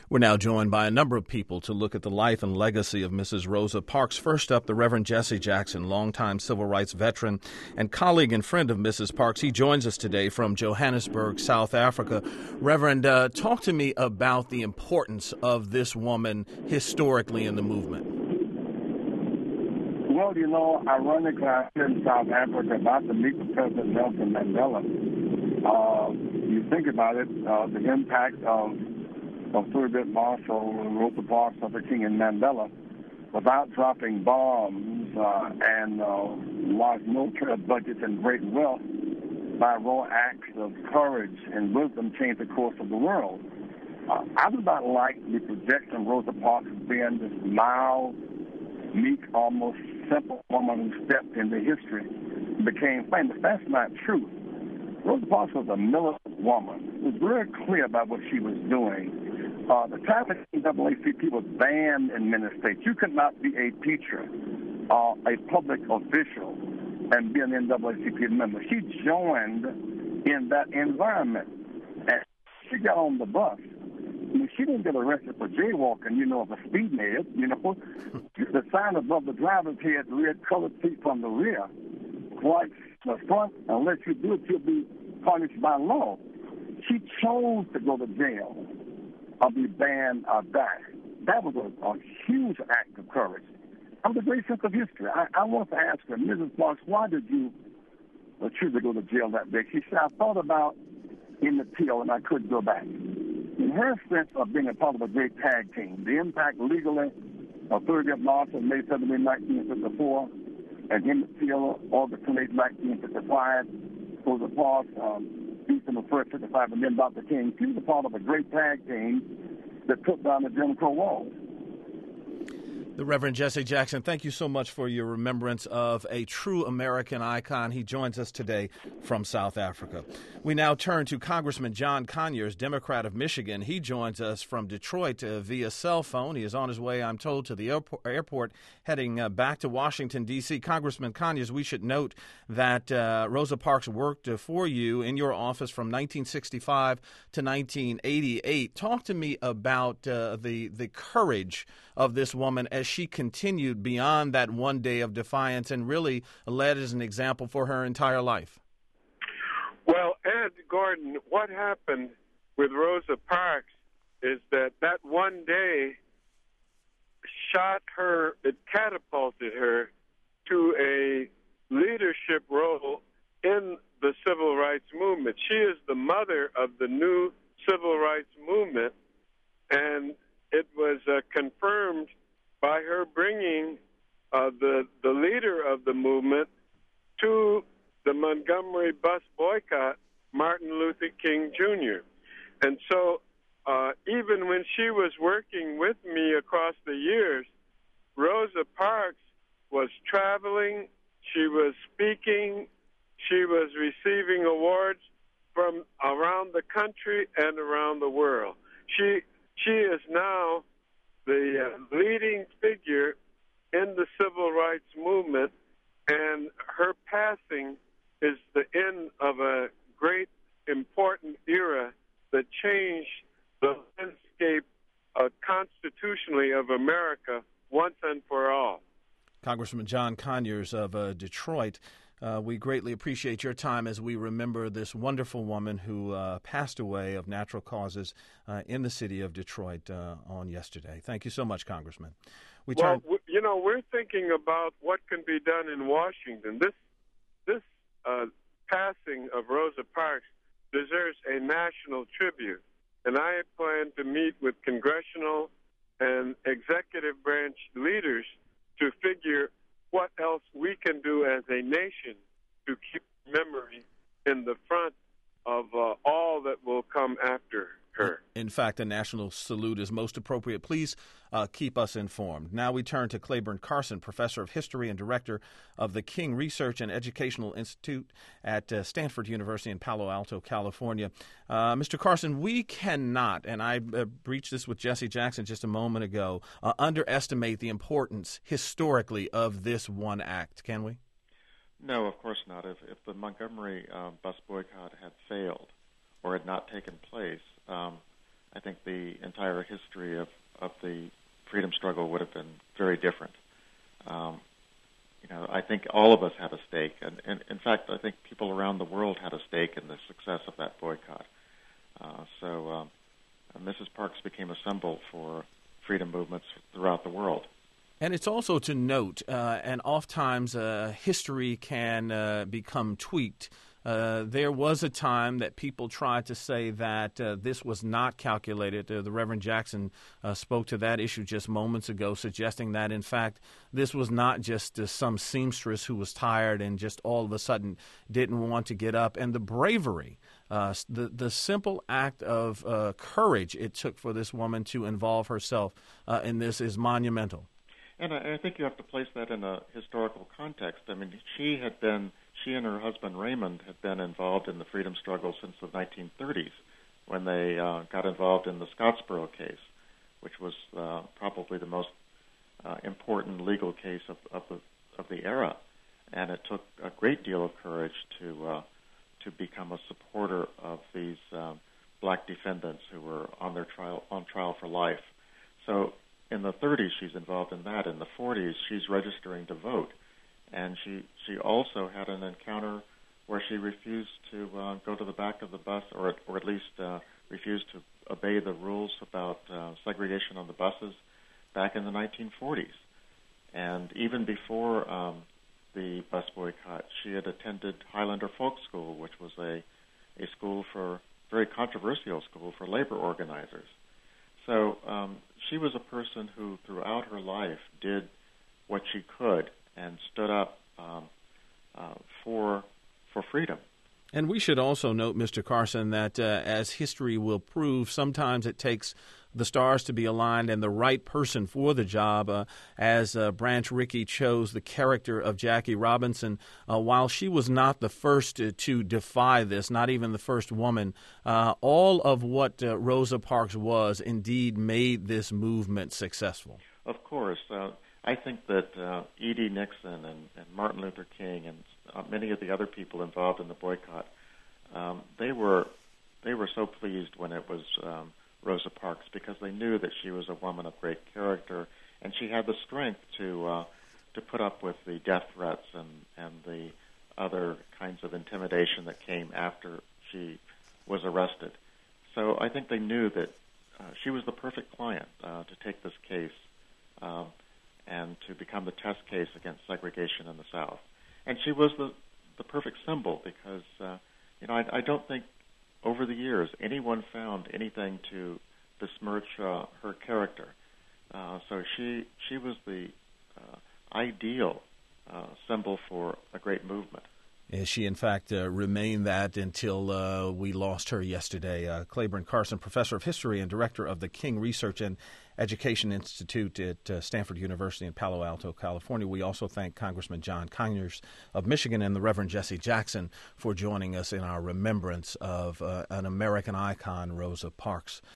We're now joined by a number of people to look at the life and legacy of Mrs. Rosa Parks. First up, the Reverend Jesse Jackson, longtime civil rights veteran and colleague and friend of Mrs. Parks. He joins us today from Johannesburg, South Africa. Reverend, talk to me about the importance of this woman historically in the movement. Well, ironically, I'm in South Africa about to meet with President Nelson Mandela. You think about it, the impact of Third Marshal Rosa Parks, Luther King, and Mandela, without dropping bombs and large military budgets and great wealth, by raw acts of courage and wisdom, changed the course of the world. I do not like the projection of Rosa Parks as being this mild, meek, almost simple woman who stepped into history and became famous. That's not true. Rosa Parks was a militant woman. It was very clear about what she was doing. The time the NAACP was banned in many states. You could not be a teacher or a public official and be an NAACP member. She joined in that environment. And she got on the bus. I mean, she didn't get arrested for jaywalking, of a speed head, The sign above the driver's head read colored seat from the rear. Like the front, unless you do it, you'll be punished by law. She chose to go to jail or be banned or die. That was a huge act of courage. Of the great sense of history. I want to ask her, Mrs. Parks, why did you choose to go to jail that day? She said, I thought about in the pill and I couldn't go back. In her sense of being a part of a great tag team, the impact legally of 30th Marshal, May 17, 1954, and Emmett Till, August 28, 1955, Rosa Parks, December 1st, 55, and then Dr. King. She was a part of a great tag team that took down the Jim Crow walls. The Reverend Jesse Jackson, thank you so much for your remembrance of a true American icon. He joins us today from South Africa. We now turn to Congressman John Conyers, Democrat of Michigan. He joins us from Detroit via cell phone. He is on his way, I'm told, to the airport heading back to Washington, D.C. Congressman Conyers, we should note that Rosa Parks worked for you in your office from 1965 to 1988. Talk to me about the courage of this woman as she continued beyond that one day of defiance and really led as an example for her entire life. Well, Ed Gordon, what happened with Rosa Parks is that one day it catapulted her to a leadership role in the civil rights movement. She is the mother of the new civil rights movement, and it was confirmed by her bringing the leader of the movement to the Montgomery bus boycott, Martin Luther King Jr. And so even when she was working with me across the years, Rosa Parks was traveling, she was speaking, she was receiving awards from around the country and around the world. She is now the leading figure in the civil rights movement, and her passing is the end of a great, important era that changed the landscape constitutionally of America once and for all. Congressman John Conyers of Detroit, we greatly appreciate your time as we remember this wonderful woman who passed away of natural causes in the city of Detroit on yesterday. Thank you so much, Congressman. We're thinking about what can be done in Washington. This passing of Rosa Parks deserves a national tribute, and I plan to meet with congressional and executive branch leaders to figure what else we can do as a nation to keep memory in the front of all that will come after her. In fact, a national salute is most appropriate. Please keep us informed. Now we turn to Claiborne Carson, professor of history and director of the King Research and Educational Institute at Stanford University in Palo Alto, California. Mr. Carson, we cannot, and I breached this with Jesse Jackson just a moment ago, underestimate the importance historically of this one act, can we? No, of course not. If the Montgomery bus boycott had failed or had not taken place, I think the entire history of the freedom struggle would have been very different. I think all of us had a stake, and in fact, I think people around the world had a stake in the success of that boycott. So Mrs. Parks became a symbol for freedom movements throughout the world. And it's also to note, and oftentimes history can become tweaked. There was a time that people tried to say that this was not calculated. The Reverend Jackson spoke to that issue just moments ago, suggesting that, in fact, this was not just some seamstress who was tired and just all of a sudden didn't want to get up. And the bravery, the simple act of courage it took for this woman to involve herself in this is monumental. And I think you have to place that in a historical context. I mean, she and her husband Raymond had been involved in the freedom struggle since the 1930s, when they got involved in the Scottsboro case, which was probably the most important legal case of the era. And it took a great deal of courage to become a supporter of these black defendants who were on trial for life. So in the 30s, she's involved in that. In the 40s, she's registering to vote. And she also had an encounter where she refused to go to the back of the bus, or at least refused to obey the rules about segregation on the buses back in the 1940s. And even before the bus boycott, she had attended Highlander Folk School, which was a very controversial school for labor organizers. So she was a person who, throughout her life, did what she could and stood up for freedom. And we should also note, Mr. Carson, that as history will prove, sometimes it takes the stars to be aligned and the right person for the job, as Branch Rickey chose the character of Jackie Robinson. While she was not the first to defy this, not even the first woman, all of what Rosa Parks was indeed made this movement successful. Of course. I think that E.D. Nixon and Martin Luther King and many of the other people involved in the boycott, they were so pleased when it was Rosa Parks, because they knew that she was a woman of great character, and she had the strength to put up with the death threats and the other kinds of intimidation that came after she was arrested. So I think they knew that she was the perfect client to take this case and to become the test case against segregation in the South. And she was the perfect symbol, because I don't think over the years anyone found anything to besmirch her character. So she was the ideal symbol for a great movement. She, in fact, remained that until we lost her yesterday. Claiborne Carson, professor of history and director of the King Research and Education Institute at Stanford University in Palo Alto, California. We also thank Congressman John Conyers of Michigan and the Reverend Jesse Jackson for joining us in our remembrance of an American icon, Rosa Parks.